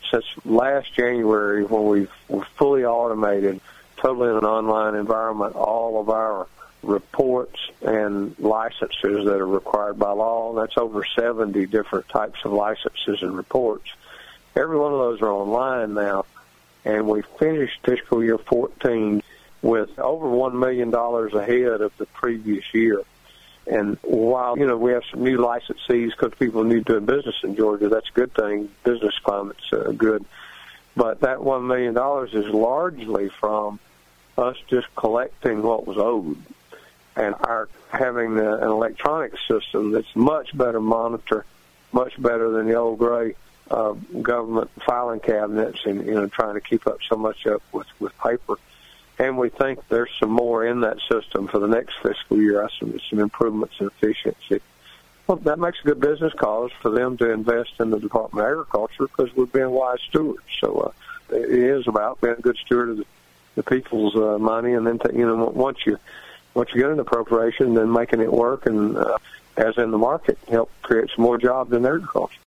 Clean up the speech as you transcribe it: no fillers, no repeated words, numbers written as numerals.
since last January, when we've fully automated, totally in an online environment, all of our reports and licenses that are required by law. That's over 70 different types of licenses and reports. Every one of those are online now, and we finished fiscal year 14 with over $1 million ahead of the previous year. And while, we have some new licensees because people need doing business in Georgia, that's a good thing. Business climate's good. But that $1 million is largely from us just collecting what was owed. And our having an electronic system that's much better monitor, much better than the old gray government filing cabinets and, trying to keep up so much up with paper. And we think there's some more in that system for the next fiscal year, some improvements in efficiency. Well, that makes a good business cause for them to invest in the Department of Agriculture because we're being wise stewards. So it is about being a good steward of the people's money, and then once you get an appropriation, then making it work and as in the market, help create some more jobs in agriculture.